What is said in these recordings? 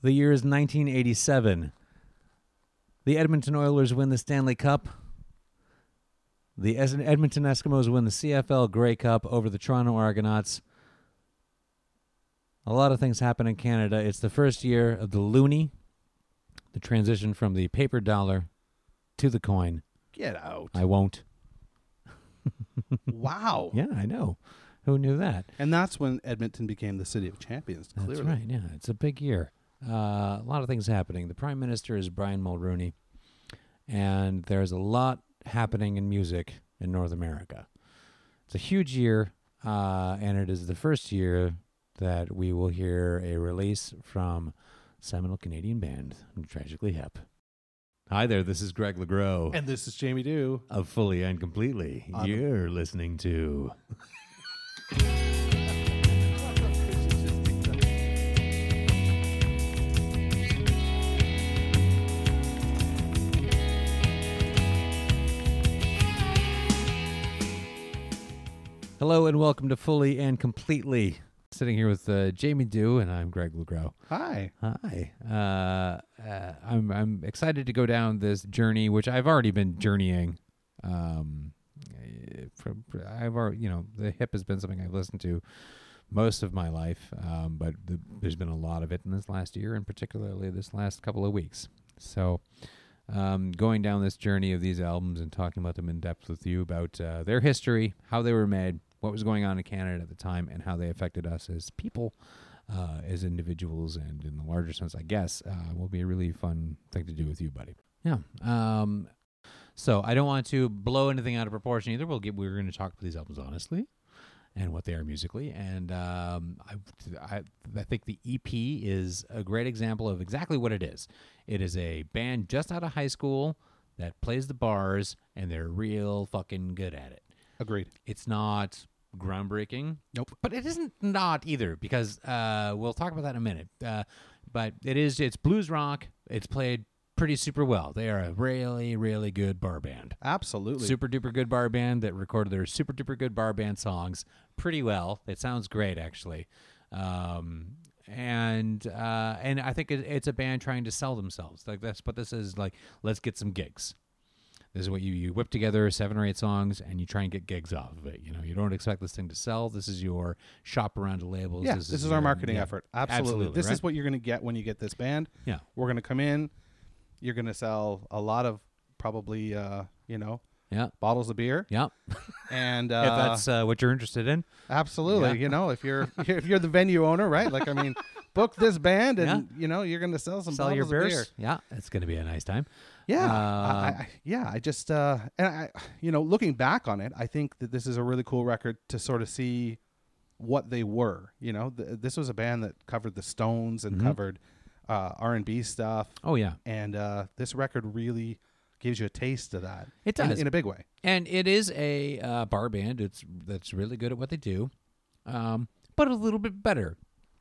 The year is 1987. The Edmonton Oilers win the Stanley Cup. The Edmonton Eskimos win the CFL Grey Cup over the Toronto Argonauts. A lot of things happen in Canada. It's the first year of the loonie, the transition from the paper dollar to the coin. Get out. I won't. Wow. Yeah, I know. Who knew that? And that's when Edmonton became the city of champions, clearly. That's right, yeah. It's a big year. A lot of things happening. The Prime Minister is Brian Mulroney, and there's a lot happening in music in North America. It's a huge year, and it is the first year that we will hear a release from seminal Canadian band, Tragically Hip. Hi there, this is Greg LeGros. And this is Jamie Dew. Of Fully and Completely. You're listening to... Hello and welcome to Fully and Completely. Sitting here with Jamie Dew, and I'm Greg LeGros. Hi. Hi. I'm excited to go down this journey, which I've already been journeying. I've already, the hip has been something I've listened to most of my life, but there's been a lot of it in this last year, and particularly this last couple of weeks. So, going down this journey of these albums and talking about them in depth with you about their history, how they were made, what was going on in Canada at the time, and how they affected us as people, as individuals, and in the larger sense, I guess, will be a really fun thing to do with you, buddy. Yeah. So I don't want to blow anything out of proportion either. We're going to talk about these albums honestly and what they are musically. And I think the EP is a great example of exactly what it is. It is a band just out of high school that plays the bars, and they're real fucking good at it. Agreed. It's not groundbreaking. Nope. But it isn't not either, because we'll talk about that in a minute. But it's blues rock. It's played pretty super well. They are a really, really good bar band. Absolutely. Super duper good bar band that recorded their super duper good bar band songs pretty well. It sounds great, actually. And I think it's a band trying to sell themselves. Like, that's what this is. Like, let's get some gigs. This is what you whip together 7 or 8 songs, and you try and get gigs off of it. You don't expect this thing to sell. This is your shop around to labels. Yeah, this is our marketing effort. Absolutely. This right? is what you're going to get when you get this band. Yeah. We're going to come in. You're going to sell a lot of probably, Yeah. bottles of beer. Yeah. And if that's what you're interested in. Absolutely. Yeah. If you're the venue owner, right? Like, I mean, book this band, and you're going to sell some bottles your of beers. beer. Yeah, it's going to be a nice time. Yeah. I just looking back on it, I think that this is a really cool record to sort of see what they were. This was a band that covered the Stones and covered R&B stuff. Oh yeah. And this record really gives you a taste of that. It does in a big way. And it is a bar band. That's really good at what they do, but a little bit better.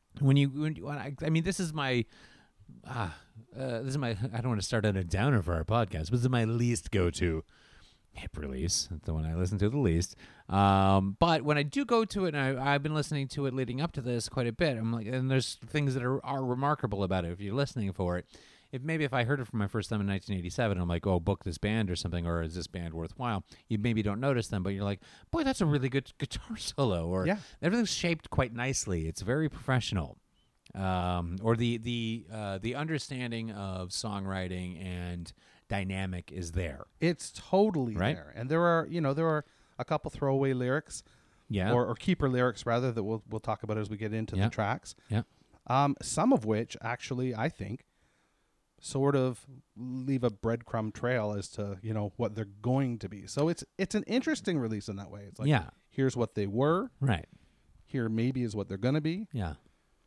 This is my. I don't want to start on a downer for our podcast, but this is my least go-to hip release. It's the one I listen to the least. But when I do go to it, and I've been listening to it leading up to this quite a bit, I'm like, and there's things that are remarkable about it if you're listening for it. If I heard it for my first time in 1987, I'm like, oh, book this band or something, or is this band worthwhile? You maybe don't notice them, but you're like, boy, that's a really good guitar solo, or everything's shaped quite nicely. It's very professional. Or the understanding of songwriting and dynamic is there. It's totally right? there, and there are a couple throwaway lyrics, or keeper lyrics rather, that we'll talk about as we get into the tracks. Yeah. Some of which actually, I think, sort of leave a breadcrumb trail as to what they're going to be. So it's an interesting release in that way. It's like, here's what they were, right? Here maybe is what they're going to be. Yeah.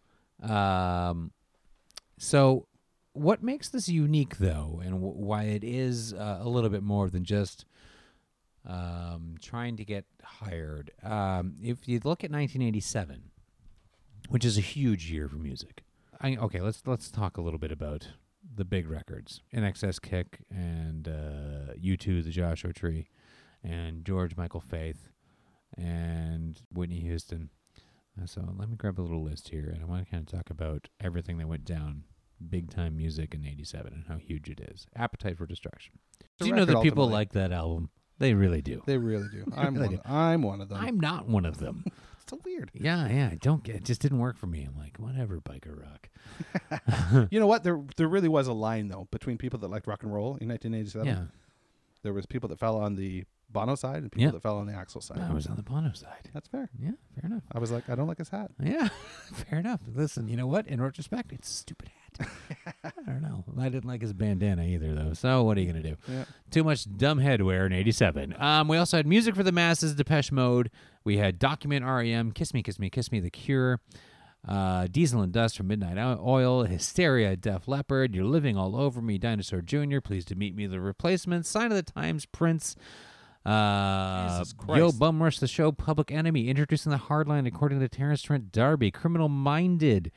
So what makes this unique, though, and why it is a little bit more than just trying to get hired? If you look at 1987, which is a huge year for music. Let's talk a little bit about the big records: INXS Kick and U2, The Joshua Tree, and George Michael Faith and Whitney Houston. So let me grab a little list here, and I want to kind of talk about everything that went down big time music in '87 and how huge it is. Appetite for Destruction. The Do you know that record people ultimately- like that album? They really do. They really do. I'm really one of them. I'm not one of them. It's so weird. Yeah, I don't get. It just didn't work for me. I'm like, whatever, biker rock. You know what? There really was a line though between people that liked rock and roll in 1987. Yeah, There was people that fell on the Bono side and people Yeah. that fell on the Axl side. I was on the Bono side. That's fair. Yeah, fair enough. I was like, I don't like his hat. Yeah, fair enough. Listen, you know what? In retrospect, it's a stupid hat. I don't know. I didn't like his bandana either, though. So what are you gonna do? Yeah. Too much dumb headwear in '87. We also had Music for the Masses, Depeche Mode. We had Document, REM, Kiss Me, Kiss Me, Kiss Me, The Cure, Diesel and Dust from Midnight Oil, Hysteria, Def Leppard, You're Living All Over Me, Dinosaur Jr., Pleased to Meet Me, The Replacements, Sign of the Times, Prince, Jesus Christ. Yo Bum Rush the Show, Public Enemy, Introducing the Hardline according to Terrence Trent D'Arby, Criminal Minded,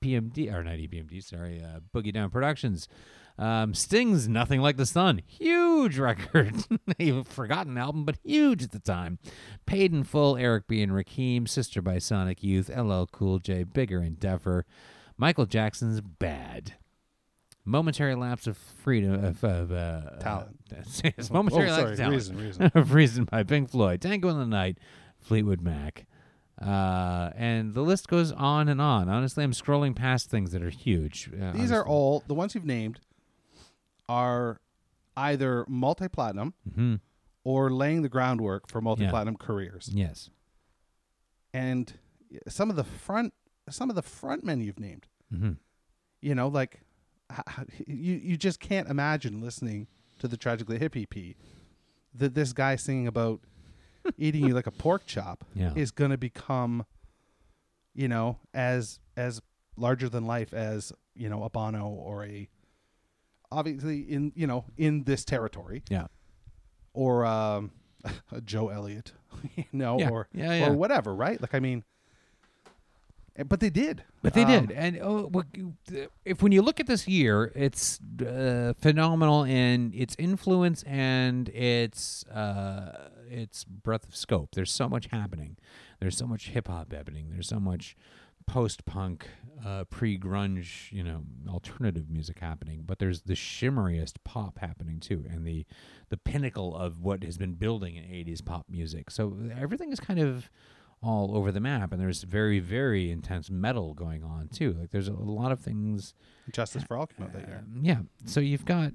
Boogie Down Productions, Sting's Nothing Like the Sun, huge record, a forgotten album, but huge at the time. Paid in Full, Eric B. and Rakim, Sister by Sonic Youth, LL Cool J, Bigger and Deffer, Michael Jackson's Bad. Momentary lapse of freedom of Talent. It's momentary lapse of talent. Reason. Of Reason by Pink Floyd, Tango in the Night, Fleetwood Mac, and the list goes on and on. Honestly, I'm scrolling past things that are huge. These are all the ones you've named are either multi-platinum Mm-hmm. or laying the groundwork for multi-platinum careers. Yes. And some of the frontmen you've named, Mm-hmm. you know, like you just can't imagine listening to the Tragically Hip EP that this guy singing about eating you like a pork chop Yeah. is going to become, you know, as larger than life as, you know, a Bono or a, obviously in this territory, Yeah. or a Joe Elliott, you know, Yeah. or Yeah. or whatever, right? Like, I mean, but they did. But they did, and if when you look at this year, it's phenomenal in its influence and its breadth of scope. There's so much happening. There's so much hip hop happening. There's so much post-punk, pre-grunge, you know, alternative music happening. But there's the shimmeriest pop happening too, and the pinnacle of what has been building in '80s pop music. So everything is kind of all over the map, and there's very, very intense metal going on too. Like there's a lot of things. Justice for All came out that year. Yeah, so you've got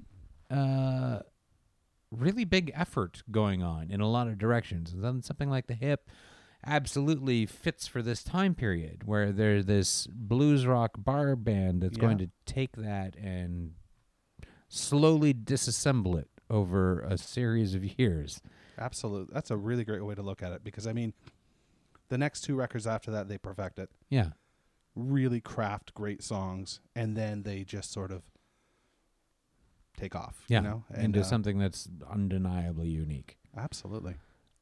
really big effort going on in a lot of directions, and then something like The Hip absolutely fits for this time period where there's this blues rock bar band that's going to take that and slowly disassemble it over a series of years. Absolutely. That's a really great way to look at it, because I mean, the next two records after that, they perfect it. Yeah. Really craft great songs, and then they just sort of take off, Yeah, you know? into something that's undeniably unique. Absolutely.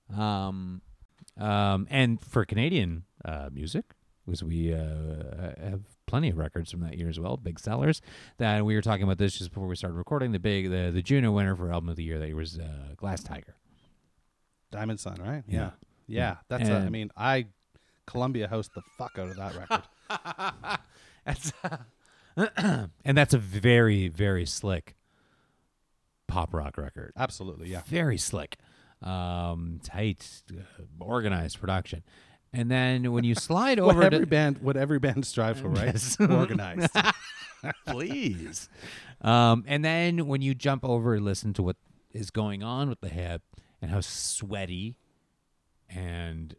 And for Canadian music, because we have plenty of records from that year as well, big sellers. That we were talking about this just before we started recording. The Juno winner for album of the year that year was Glass Tiger. Diamond Sun, right? Yeah. Yeah. That's I mean, Columbia housed the fuck out of that record. And that's a very, very slick pop rock record. Absolutely, yeah. Very slick. Tight, organized production. And then when you slide over what every band strives for, right? Yes. Organized. Please. And then when you jump over and listen to what is going on with The Hip and how sweaty and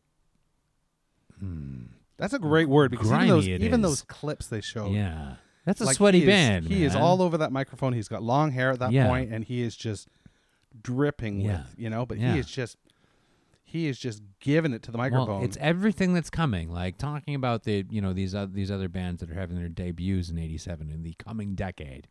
That's a great word, because grimy even it those is. clips they showed. Yeah. That's a like, sweaty he band. He is man. all over that microphone. He's got long hair at that Yeah. point, and he is just dripping Yeah. with, you know, but Yeah. he is just giving it to the microphone. Well, it's everything that's coming. Like talking about these other bands that are having their debuts in '87 in the coming decade.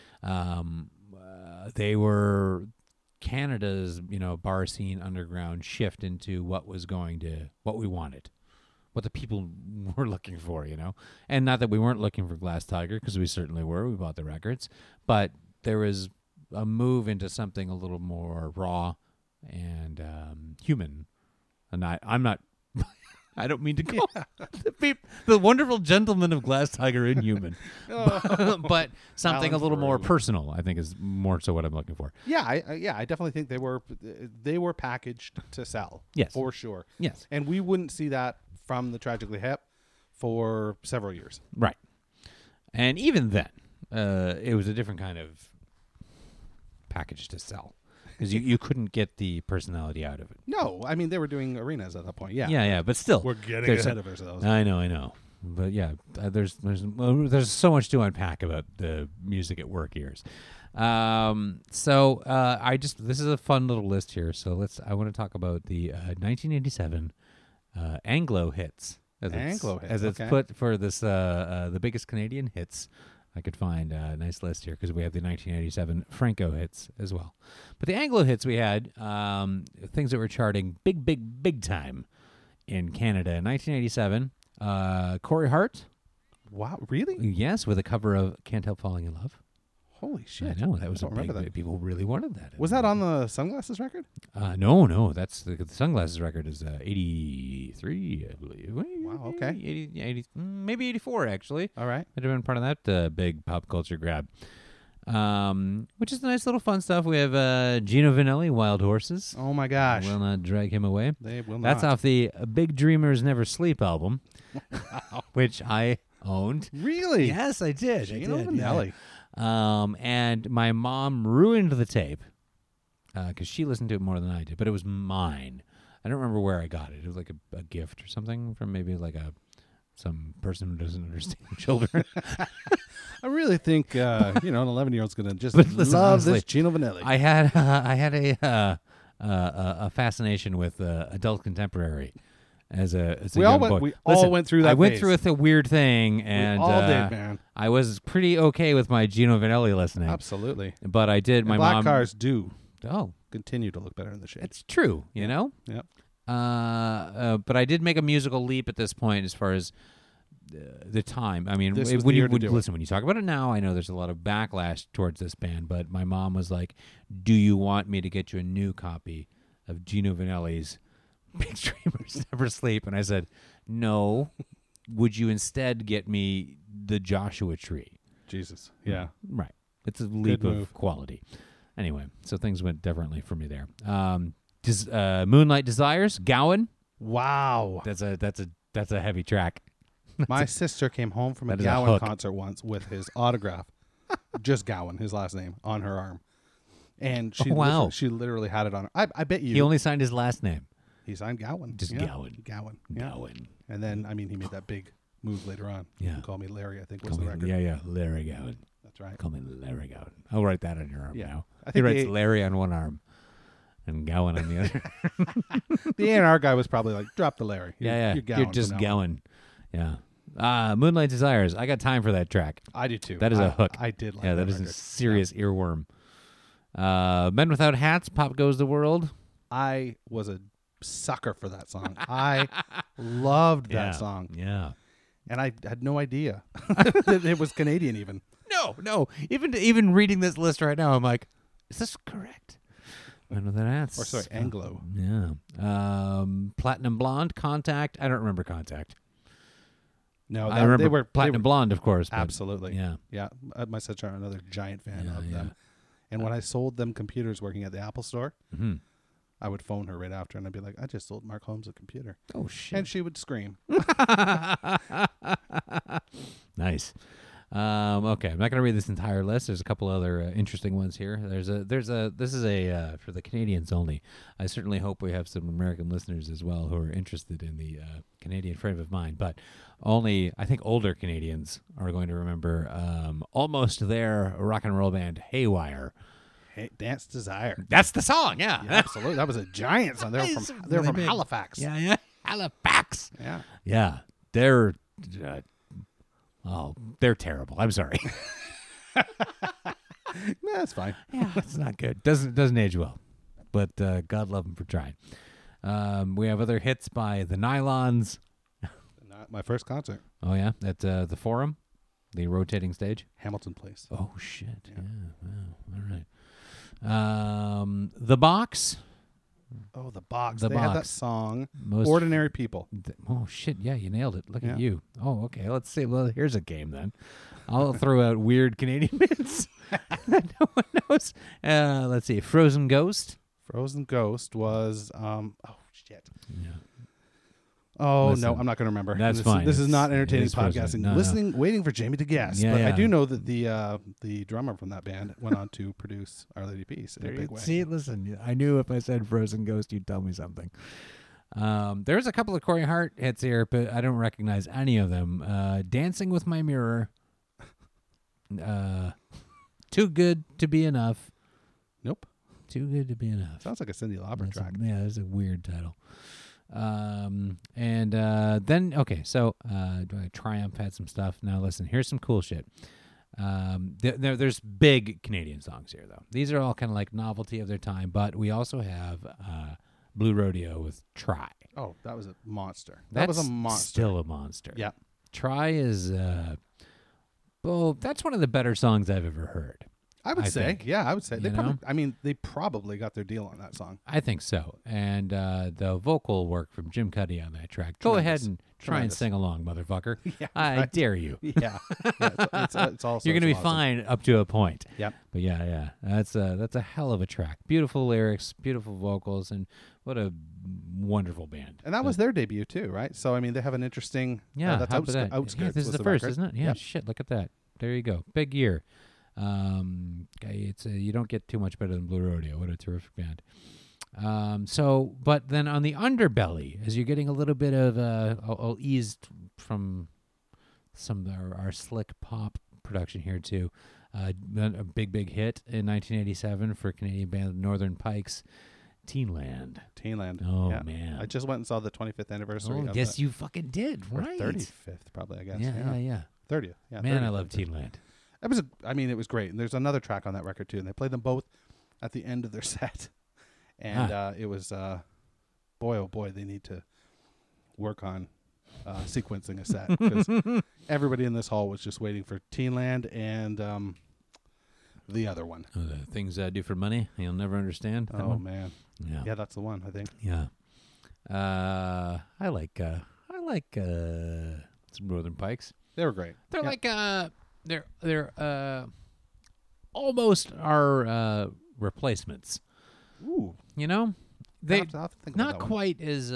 They were Canada's bar scene underground shift into what we wanted, what the people were looking for, and not that we weren't looking for Glass Tiger, because we certainly were. We bought the records, but there was a move into something a little more raw and human. And I'm not I don't mean to call the wonderful gentleman of Glass Tiger inhuman, but something Alan a little more Frew. personal, I think, is more so what I'm looking for. Yeah, I definitely think they were packaged to sell. Yes. For sure. Yes. And we wouldn't see that from the Tragically Hip for several years. Right. And even then, it was a different kind of package to sell because you couldn't get the personality out of it. No, I mean they were doing arenas at that point. Yeah. Yeah, but still. We're getting there's ahead of ourselves. I know. But yeah, there's so much to unpack about the music at work years. So this is a fun little list here. So I want to talk about the 1987 Anglo hits. As it's put for this the biggest Canadian hits. I could find a nice list here because we have the 1987 Franco hits as well. But the Anglo hits we had things that were charting big time in Canada. In 1987, Corey Hart. Wow, really? Yes, with a cover of Can't Help Falling in Love. Holy shit! I know that was I don't remember that. People really wanted that. Was that on the Sunglasses record? No. That's the Sunglasses record is 83, I believe. Wow. Okay. 80, maybe 84 actually. All right. Might have been part of that big pop culture grab. Which is nice little fun stuff. We have Gino Vanelli, Wild Horses. Oh my gosh. Will not drag him away. They will not. That's off the Big Dreamers Never Sleep album, which I owned. Really? Yes, I did. Gino I did, Vanelli. yeah. And my mom ruined the tape because she listened to it more than I did, but it was mine. I don't remember where I got it. It was like a gift or something from maybe like some person who doesn't understand children. I really think an 11-year-old's gonna just Listen, love honestly, this Gino Vanelli. I had a fascination with adult contemporary as a young boy. We all went through that. I went phase. through a weird thing, and we all did, man. I was pretty okay with my Gino Vanelli listening. Absolutely. But I did. My black mom. cars do continue to look better in the shade. It's true, you know. Yep. But I did make a musical leap at this point as far as the time. I mean, This was when the you year to do listen, when you talk about it now, I know there's a lot of backlash towards this band. But my mom was like, "Do you want me to get you a new copy of Gino Vanelli's Big Dreamers Never Sleep?" And I said, "No. Would you instead get me the Joshua Tree?" Jesus. Yeah. Right. It's a leap Good move. of quality. Anyway, so things went differently for me there. Moonlight Desires, Gowan. Wow. That's a heavy track. My sister came home from a That is a Gowan hook. concert once with his autograph, just Gowan, his last name, on her arm, and she wow. she literally had it on. I bet you He only signed his last name. he signed Gowan, Just yeah. Gowan. Gowan, yeah. Gowan. And then he made that big move later on. Yeah. You can call me Larry. I think was Call the me, record. yeah, Larry Gowan. That's right. Call me Larry Gowan. I'll write that on your arm Yeah. now. I He think writes Larry on one arm and Gowan on the other. The A&R guy was probably like, drop the Larry. You're Gowan just from now on. Gowan. Yeah. Moonlight Desires. I got time for that track. I do too. That is a hook. I did like Yeah, that that is a record. serious earworm. Men Without Hats, Pop Goes the World. I was a sucker for that song. I loved that Yeah. song. Yeah. And I had no idea that it was Canadian even. No. Even reading this list right now, I'm like, is this correct? Men Without Hats. Or sorry, Anglo. Yeah. Platinum Blonde, Contact. I don't remember Contact. No, I remember they were Platinum Blonde, of course. but- Absolutely. Yeah. Yeah. My sister are another giant fan Yeah, of yeah. them. And when I sold them computers working at the Apple store, Mhm. I would phone her right after and I'd be like, I just sold Mark Holmes a computer. Oh, shit. And she would scream. Nice. Okay, I'm not going to read this entire list. There's a couple other interesting ones here. This is a for the Canadians only. I certainly hope we have some American listeners as well who are interested in the Canadian frame of mind. But only, I think, older Canadians are going to remember almost their rock and roll band Haywire. Hey, Dance Desire. That's the song, yeah. Yeah, absolutely. That was a giant song. They were It's from really big. Halifax. Yeah. Halifax. Yeah. Yeah, they're they're terrible. I'm sorry. That's fine. Yeah, it's not good. Doesn't age well, but God love them for trying. We have other hits by the Nylons. Not my first concert. Oh yeah, at the Forum, the rotating stage. Hamilton Place. Oh shit! Yeah, wow. All right. The Box. Oh, the Box. The They had that Box. song, Most Ordinary People. Oh shit! Yeah, you nailed it. Look Yeah. at you. Oh, okay. Let's see. Well, here's a game then. I'll throw out weird Canadian bands that no one knows. Let's see. Frozen Ghost. Frozen Ghost was, oh, shit. Yeah. Oh, Listen, no, I'm not going to remember. that's this fine. This is not It entertaining is Frozen. podcasting. No. Listening, waiting for Jamie to guess. Yeah, but I yeah. do know that the drummer from that band went on to produce Our Lady Peace in a big way. See, listen. I knew if I said Frozen Ghost, you'd tell me something. There's a couple of Corey Hart hits here, but I don't recognize any of them. Dancing with My Mirror. Too Good to Be Enough. Nope. Too Good to Be Enough. Sounds like a Cyndi Lauper track. That's a weird title. Then okay, so Triumph had some stuff. Now listen, here's some cool shit. There's big Canadian songs here though. These are all kind of like novelty of their time, but we also have Blue Rodeo with Try. Oh, that was a monster. That was a monster. Still a monster. Yeah. Try is well, that's one of the better songs I've ever heard. I would say. think. Yeah, I would say. You They probably, know? I mean, they probably got their deal on that song. I think so. And the vocal work from Jim Cuddy on that track. Go Tremendous. ahead and try and Tremendous. sing along, motherfucker. Yeah, I right. dare you. Yeah. It's also You're going to be awesome. fine up to a point. Yep. But yeah, that's a hell of a track. Beautiful lyrics, beautiful vocals, and what a wonderful band. And that was their debut too, right? So I mean, they have an interesting. Yeah, that's how about that? Outskirts. Yeah, this is was the first, record. isn't it? Yeah, Yep. shit, look at that. There you go. Big year. It's you don't get too much better than Blue Rodeo. What a terrific band. But then on the underbelly, as you're getting a little bit of I'll ease from some of our slick pop production here too. A big hit in 1987 for Canadian band Northern Pikes, Teenland. Teenland. Oh Yeah. man. I just went and saw the 25th anniversary. Oh, of yes, the, you fucking did. or Right. 35th, probably. I guess. Yeah. 30th. Yeah. Man, 30th. I love Teenland. It was. It was great. And there's another track on that record too, and they played them both at the end of their set. And it was, boy, oh boy, they need to work on sequencing a set because everybody in this hall was just waiting for Teenland and the other one. Oh, the things I do for money, you'll never understand. That Oh one? man, Yeah. yeah, that's the one. I think. Yeah. I like some Northern Pikes. They were great. They're Yeah. like they're almost our replacements. Ooh, You know? They I'll have to think about not that one. quite as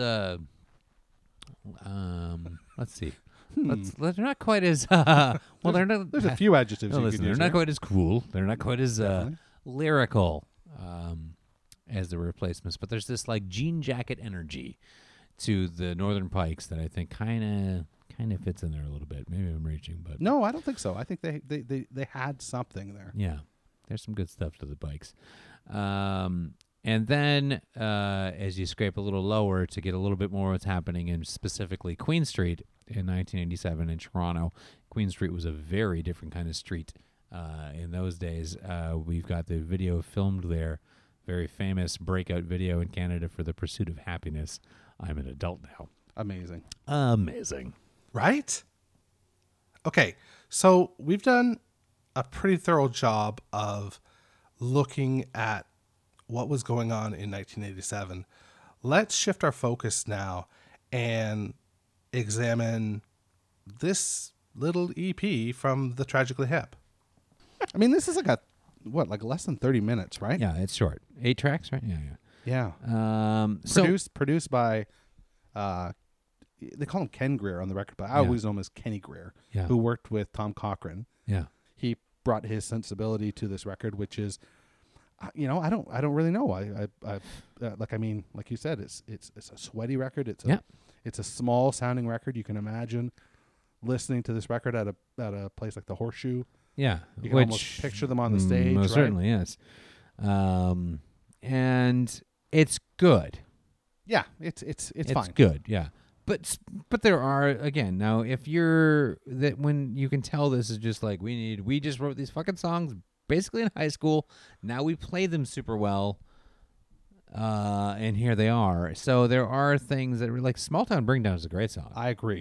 let's see. Hmm. They're not quite as well they're not There's a few adjectives no, you listen, could they're use. not here. quite as cool. They're not quite as Definitely. lyrical as the replacements, but there's this like jean jacket energy to the Northern Pikes that I think kind of fits in there a little bit. Maybe I'm reaching, but No, I don't think so. I think they had something there. yeah, there's some good stuff to the Pikes. And then as you scrape a little lower to get a little bit more what's happening in specifically Queen Street in 1987 in Toronto. Queen Street was a very different kind of street in those days. We've got the video filmed there, very famous breakout video in Canada for The Pursuit of Happiness. I'm an adult now. Amazing. Amazing. Right? Okay, so we've done a pretty thorough job of looking at what was going on in 1987. Let's shift our focus now and examine this little EP from the Tragically Hip. I mean, this is like less than 30 minutes, right? Yeah, it's short. 8 tracks, right? Yeah. Yeah. So Produced by, they call him Ken Greer on the record, but I always know him as Kenny Greer, Yeah. who worked with Tom Cochrane. yeah. He brought his sensibility to this record, which is, I don't really know. Like you said, it's a sweaty record. It's a small sounding record. You can imagine listening to this record at a place like the Horseshoe. Yeah. You can almost picture them on the stage, Most right? certainly, yes. And it's good. Yeah, it's fine. Good, yeah. But there are, again, now if when you can tell this is just like we just wrote these fucking songs basically in high school. Now we play them super well. And here they are. So there are things that are like Small Town Bring Down is a great song. I agree.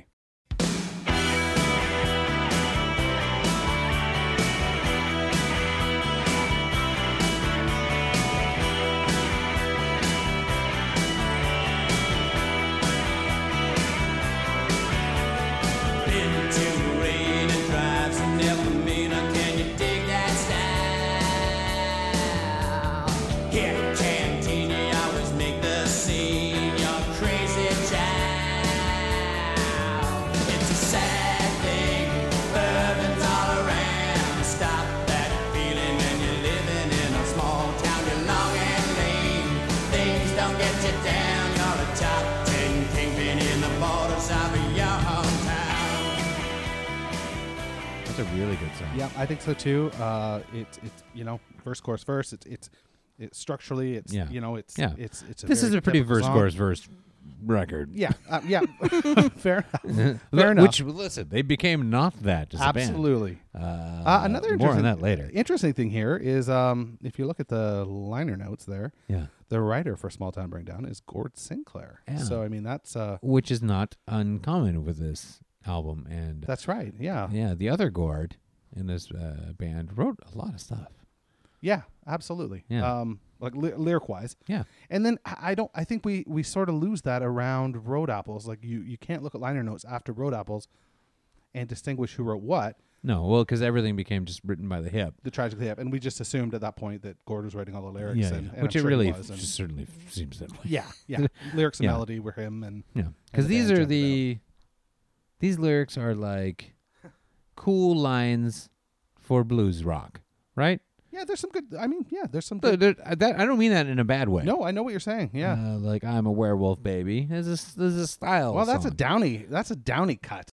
That's a really good song. Yeah, I think so too. It's verse chorus verse. It's structurally. It's Yeah. it's Yeah. it's This very is a pretty typical verse song. chorus verse record. Yeah, yeah. Fair enough. Fair enough. Which, listen, they became not that as a band. Absolutely. more Another on interesting, that later. Interesting thing here is if you look at the liner notes there, Yeah. the writer for Small Town Bring Down is Gord Sinclair. Yeah. So I mean that's Which is not uncommon with this album. And that's right. Yeah. yeah, the other Gord in this band wrote a lot of stuff. Yeah, absolutely. Yeah. Like lyric wise. Yeah. And then I think we sort of lose that around Road Apples. Like you can't look at liner notes after Road Apples and distinguish who wrote what. No, well, because everything became just written by the hip. The Tragically Hip, and we just assumed at that point that Gord was writing all the lyrics. Yeah, and yeah. I'm Which it sure he really was, and certainly seems that way. yeah. Lyrics and Yeah. melody were him, and Yeah, And because the these band are jumped these lyrics are like cool lines for blues rock, right? yeah, there's some good. I mean, yeah, there's some good. I don't mean that in a bad way. No, I know what you're saying. Yeah. Like I'm a werewolf baby. There's a style. Well, that's song. a Downey. That's a Downey cut.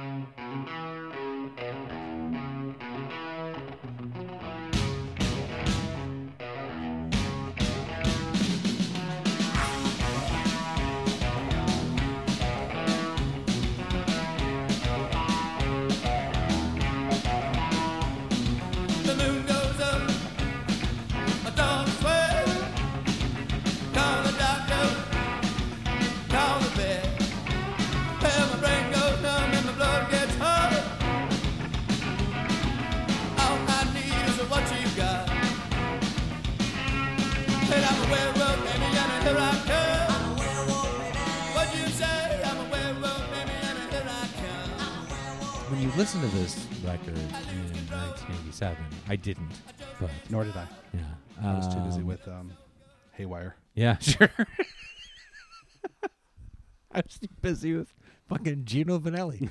The moon goes up, my dog swears. Call the doctor, call the vet. Well, my brain goes numb and my blood gets hot. All I need is what you got. And I'm a werewolf, baby, and here I come. I'm a werewolf, baby. What you say? I'm a werewolf, baby, and here I come. When you listen to this record in 1987, I didn't, but Nor did I. yeah, I was too busy with Haywire. Yeah, sure. I was too busy with fucking Gino Vanelli.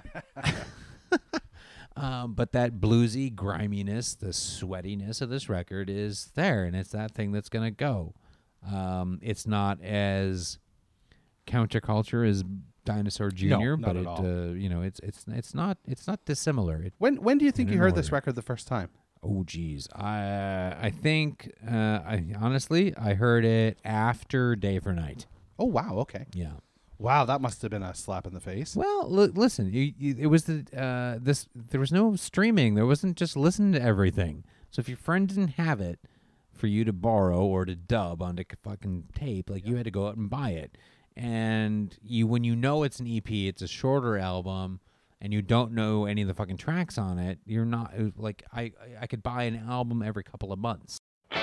But that bluesy griminess, the sweatiness of this record is there, and it's that thing that's gonna go. It's not as counterculture as Dinosaur Jr., not but at it all. it's not dissimilar. When do you think In you an heard this order. record the first time? Oh geez, I think I honestly heard it after Day for Night. Oh wow, okay. Yeah. Wow, that must have been a slap in the face. Well, listen, it was there was no streaming. There wasn't just listen to everything. So if your friend didn't have it for you to borrow or to dub onto fucking tape, like you had to go out and buy it. And when you know it's an EP, it's a shorter album, and you don't know any of the fucking tracks on it, you're not like I could buy an album every couple of months.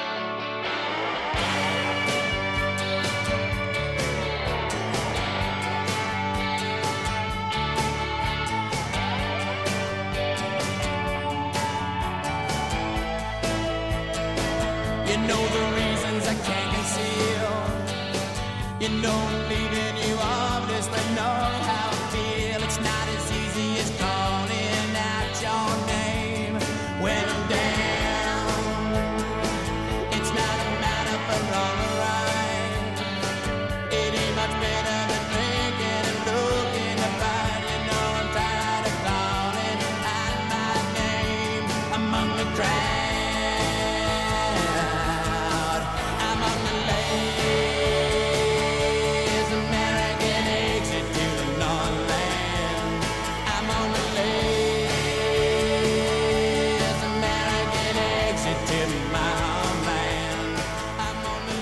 You know the reasons I can't conceal. You know leaving you obviously know how I feel. It's not as easy as calling out your name when I'm down. It's not a matter for wrong or right. It ain't much better than drinking and looking to fight. You know I'm tired of calling out my name among the crowd. I'm on the lazy American exit to the Northland. I'm on the lazy American exit to my homeland. I'm on the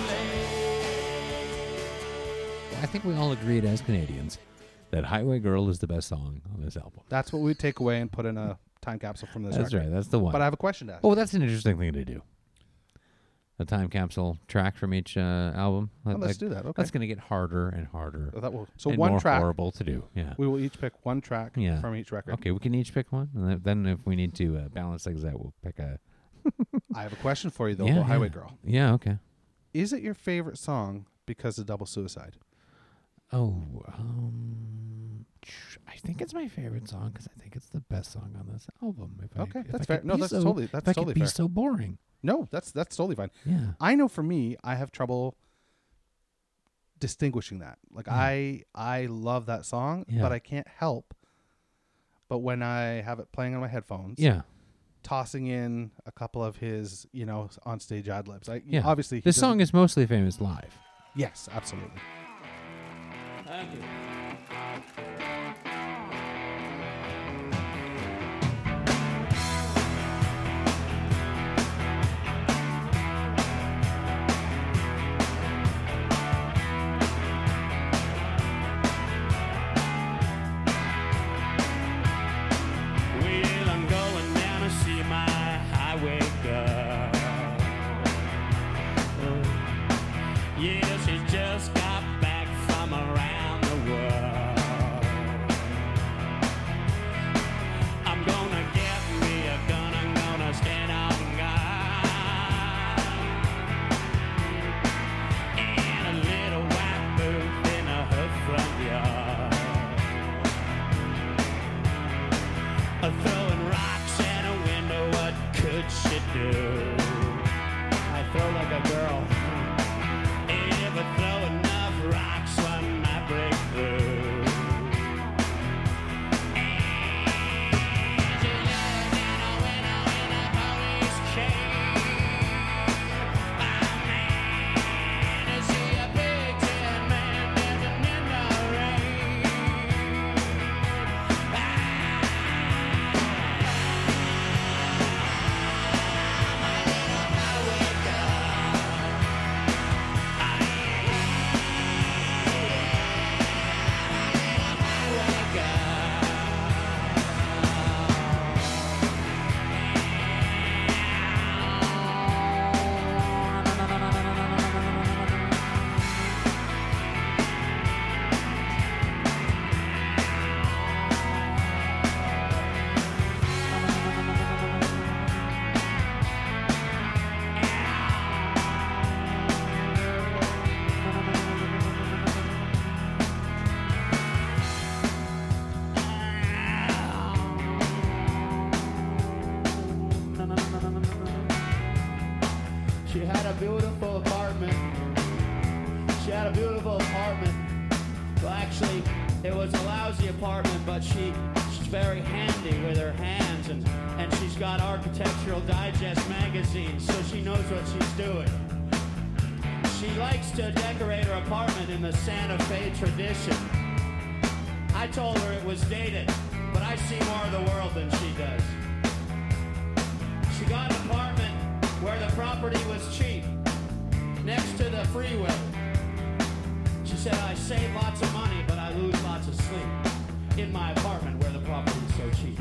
lazy. I think we all agreed as Canadians that Highway Girl is the best song on this album. That's what we'd take away and put in a time capsule from this That's record. right. That's the one. But I have a question to ask. Oh, that's an interesting thing to do. A time capsule track from each album. Well, let's do that. Okay. That's going to get harder and harder. So and one more track. horrible to do. Yeah. We will each pick one track Yeah. from each record. Okay, we can each pick one, and then if we need to balance things out, we'll pick a. I have a question for you though, Yeah, about Highway yeah. Girl. Yeah. Okay. Is it your favorite song because of Double Suicide? Oh, I think it's my favorite song because I think it's the best song on this album. Okay, if that's I fair. could No, be that's so- totally if I could be fair. so boring. No, that's totally fine. Yeah. I know for me, I have trouble distinguishing that. Like I love that song, Yeah. but I can't help but when I have it playing on my headphones, Yeah. tossing in a couple of his, on stage ad libs. Yeah. Obviously, This song is mostly famous live. Yes, absolutely. Thank you. Well, I'm going down to see my highway girl. Yeah, she just got back from around the world. I'm gonna get me a gun, I'm gonna stand on guard. And a little white booth in her front yard. Throwing rocks at a window, what could she do? I throw like a girl. If I throw enough rocks, one might break through. And she lay down a window in a police cave. Oh man, is he a big tin man dancing in the rain? She had a beautiful apartment. She had a beautiful apartment. Well, actually, it was a lousy apartment, but she's very handy with her hands, and she's got Architectural Digest magazine, so she knows what she's doing. She likes to decorate her apartment in the Santa Fe tradition. I told her it was dated, but I see more of the world than she does. She got an apartment where the property was cheap, next to the freeway. She said, I save lots of money, but I lose lots of sleep in my apartment where the property is so cheap.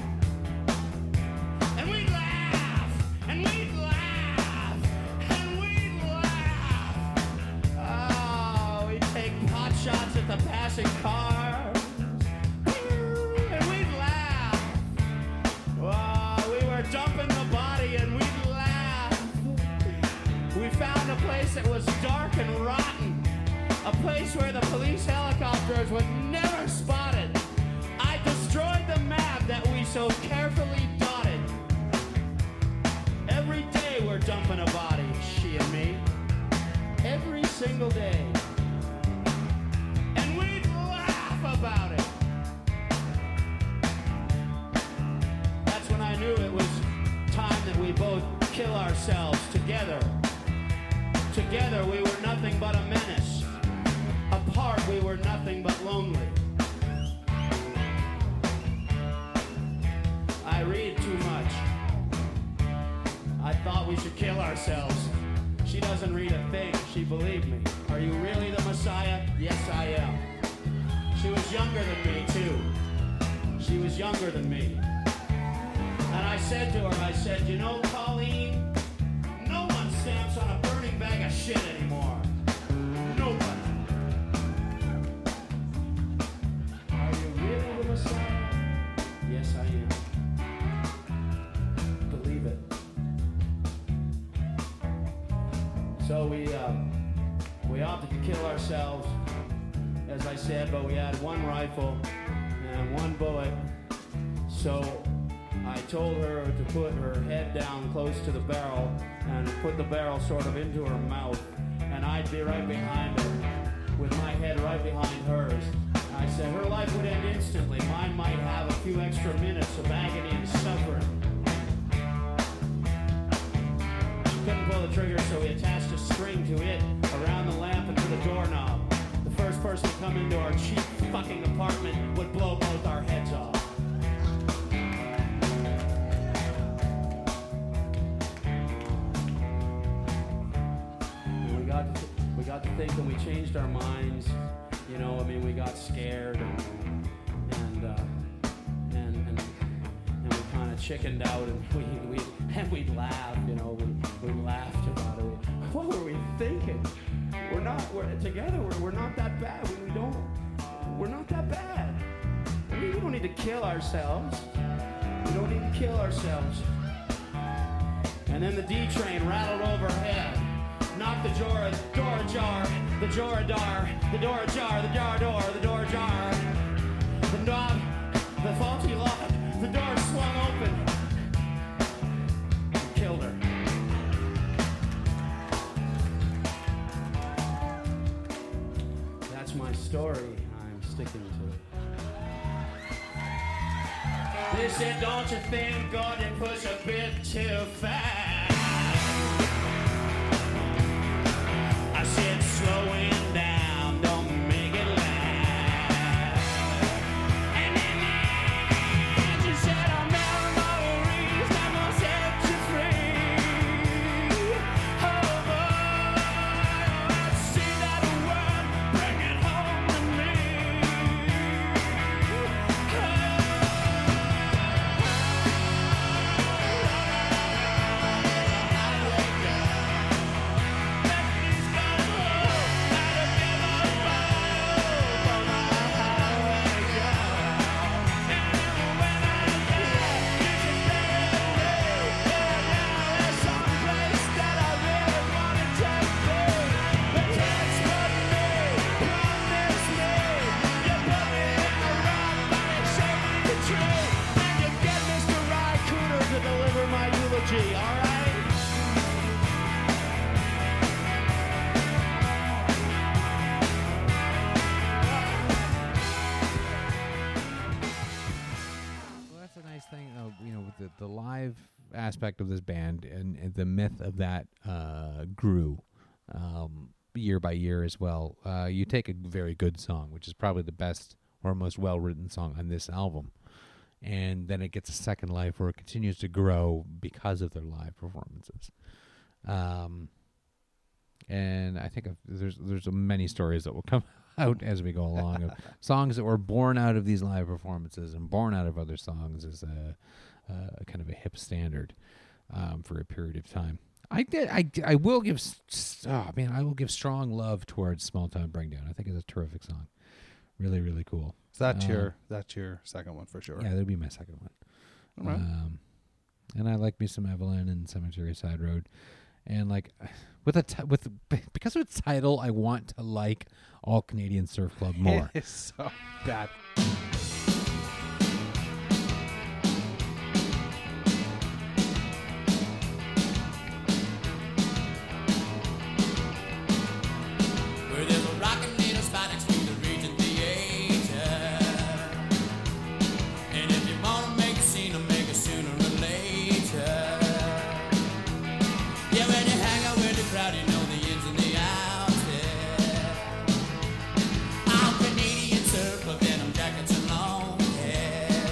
And we'd laugh, and we'd laugh, and we'd laugh. Oh, we'd take pot shots at the passing cars, and we'd laugh. Oh, we were dumping the body, and we'd laugh. We found a place that was dark and rotten, a place where the police helicopters would never spot it. I destroyed the map that we so carefully dotted. Every day we're dumping a body, she and me. Every single day. And we'd laugh about it. That's when I knew it was time that we both kill ourselves together. Together we were nothing but a menace. Apart we were nothing but lonely. I read too much. I thought we should kill ourselves. She doesn't read a thing. She believed me. Are you really the Messiah? Yes, I am. She was younger than me, too. She was younger than me. And I said to her, I said, you know, Colleen, no one stamps on a burning bag of shit anymore. Nobody. Are you really the Messiah? Yes, I am. Believe it. So we opted to kill ourselves, as I said, but we had one rifle and one bullet. So I told her to put her head down close to the barrel and put the barrel sort of into her mouth, and I'd be right behind her with my head right behind hers. I said, her life would end instantly. Mine might have a few extra minutes of agony and suffering. Couldn't pull the trigger, so we attached a string to it, around the lamp and to the doorknob. The first person to come into our cheap fucking apartment would blow both our heads off. We got to thinking, we changed our minds. You know, I mean, we got scared and we kind of chickened out, and we'd laugh. You know, we laughed about it. What were we thinking? We're together. We're not that bad. We're not that bad. We don't need to kill ourselves. We don't need to kill ourselves. And then the D train rattled overhead. Knocked the door ajar, the door ajar, the door ajar, the jar door, the door ajar. The knob, the faulty lock, the door swung open. And killed her. That's my story. I'm sticking to it. They said, don't you think God did push a bit too fast? I said, slowing down, don't make it last. And then she said, I'm memories that will set you free. Oh boy, let's see that word, bring it home to me. All right. Well, that's a nice thing, you know, with the live aspect of this band and the myth of that grew year by year as well. You take a very good song, which is probably the best or most well-written song on this album, and then it gets a second life where it continues to grow because of their live performances. And I think there's many stories that will come out as we go along of songs that were born out of these live performances and born out of other songs as a kind of a hip standard for a period of time. I will give I will give strong love towards Small Town Breakdown. I think it's a terrific song. Really, really cool. So that's your second one for sure. Yeah, that'd be my second one. All right. And I like me some Evelyn and Cemetery Side Road, and like because of its title, I want to like All Canadian Surf Club more. It's so bad. Where there's a rockin' little spot next to the Regent Theater. And if you wanna make a scene, I'll make it sooner or later. Yeah, when you hang out with the crowd, you know the ins and the outs, yeah. I'm Canadian surf club, denim jackets and long hair.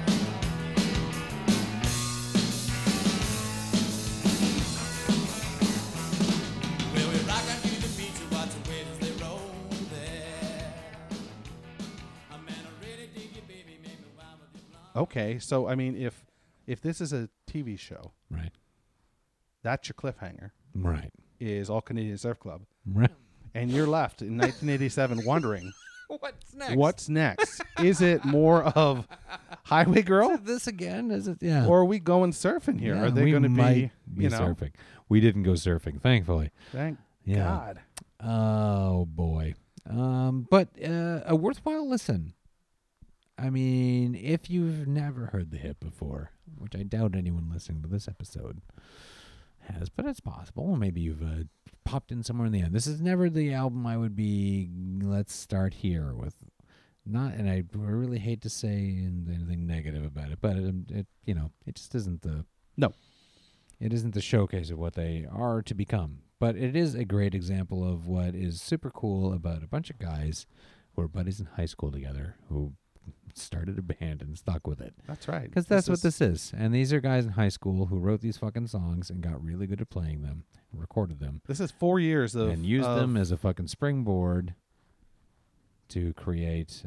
Well, we rock out to the beach and watch the waves as they roll there. Oh, man, I really dig you, baby, make me wild with your blonde. Okay, so I mean, if this is a TV show, Right. that's your cliffhanger. Right. Is All Canadian Surf Club, Right. and you're left in 1987 wondering What's next? what's next. Is it more of Highway Girl, this again? Is it? Yeah. or are we going surfing here? Yeah, Are they we going to might be, you know? surfing? We didn't go surfing, thankfully. Thank Yeah. God. Oh boy. But a worthwhile listen. I mean, if you've never heard the hit before, which I doubt anyone listening to this episode has, but it's possible. Maybe you've popped in somewhere in the end. This is never the album I would be, let's start here with. not, and I really hate to say anything negative about it, but it just isn't the No. It isn't the showcase of what they are to become. But it is a great example of what is super cool about a bunch of guys who were buddies in high school together who started a band and stuck with it. That's right. Because that's what this is. And these are guys in high school who wrote these fucking songs and got really good at playing them, and recorded them, This is 4 years of and used them as a fucking springboard to create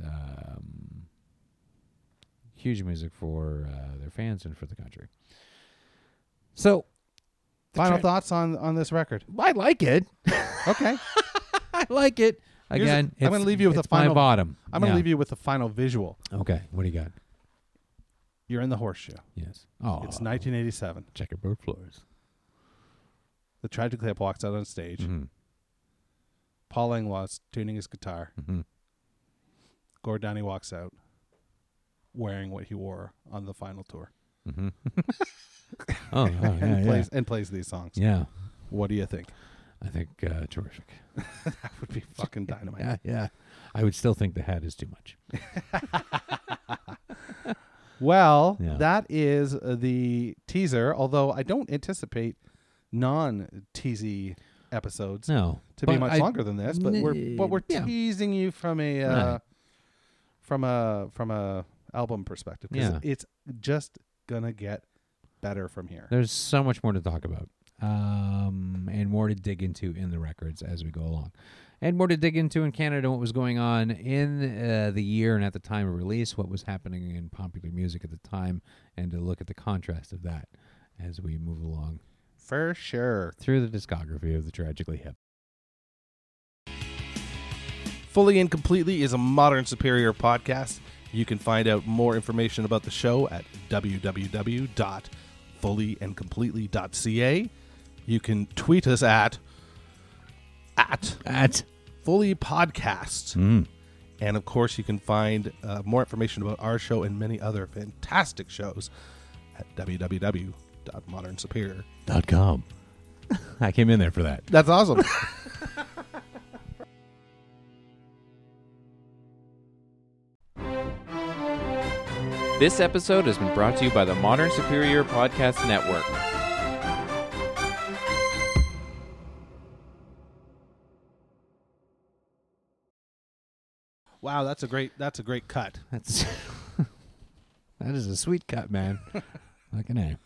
huge music for their fans and for the country. So, final thoughts on this record. I like it. Okay. I like it. Again, I'm going to leave you with a it's my final bottom. I'm going to leave you with the final visual. Okay, what do you got? You're in the horseshoe. Yes. Oh, It's 1987. checkerboard floors. The Tragic Hip walks out on stage. Mm-hmm. Paul Langlois tuning his guitar. Mm-hmm. Gord Downie walks out wearing what he wore on the final tour. Mm-hmm. oh, yeah, and plays these songs. Yeah. What do you think? I think terrific. That would be fucking dynamite. Yeah. I would still think the hat is too much. Well, Yeah. that is the teaser, although I don't anticipate non-teasy episodes No. to be but much longer than this, but we're yeah. teasing you from a Right. from a album perspective, because Yeah. it's just gonna get better from here. There's so much more to talk about, and more to dig into in the records as we go along, and more to dig into in Canada, what was going on in the year and at the time of release, what was happening in popular music at the time, and to look at the contrast of that as we move along For sure. through the discography of the Tragically Hip. Fully and Completely is a Modern Superior podcast. You can find out more information about the show at www.fullyandcompletely.ca. You can tweet us at Fully Podcast. And of course, you can find more information about our show and many other fantastic shows at www.modernsuperior.com. I came in there for that. That's awesome. This episode has been brought to you by the Modern Superior Podcast Network. Wow, that's a great cut. That's that is a sweet cut, man. Fucking A.